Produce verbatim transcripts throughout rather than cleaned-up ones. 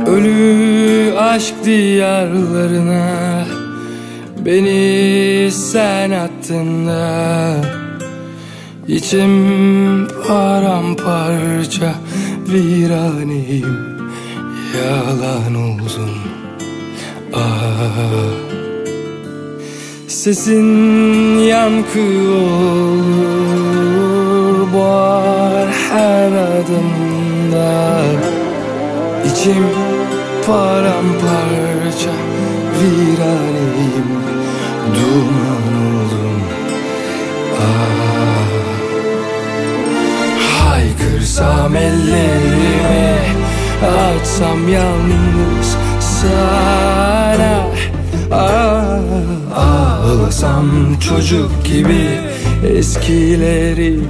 Ölü aşk diyarlarına beni sen attın da İçim paramparça viraneyim, yalan oldun. Ah, sesin yankı olur, boğar her adımda. İçim paramparça viraneyim, duman oldum. Ah, haykırsam ellerimi, açsam yalnız sana. Ah, ağlasam çocuk gibi, eskileri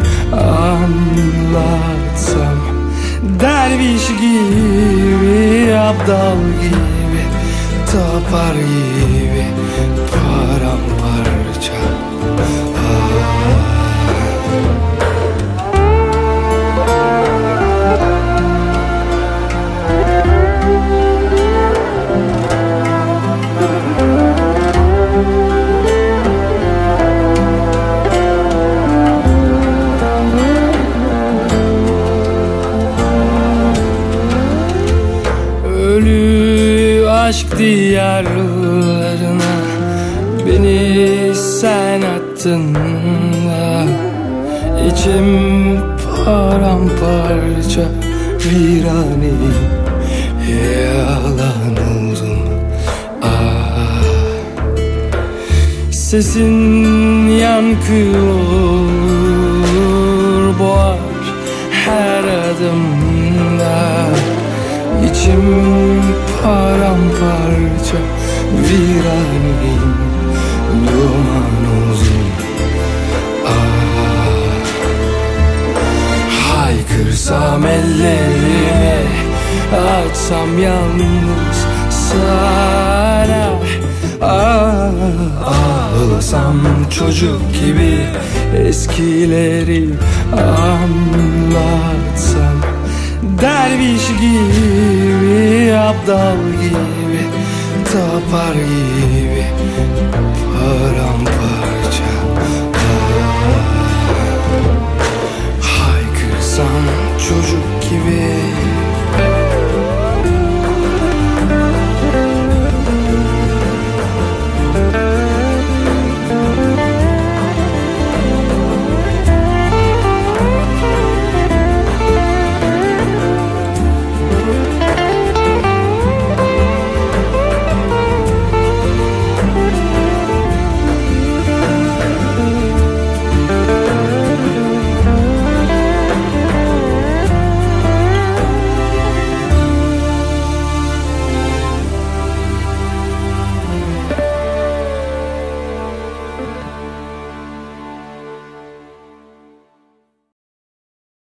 anlatsam. Derviş gibi, abdal gibi, tapar gibi, paramparça. Ölü aşk diyarlarına beni sen attın da İçim paramparça viraneyim, yalan oldum. Ah, sesin yankı olur, boğar her adımda. İçim paramparça viraneyim, duman oldum. Ah, haykırsam ellerimi, açsam yalnız sana. Ah, ağlasam çocuk gibi, eskileri anlatsam. Derviş gibi, abdal gibi, tapar gibi, paramparça.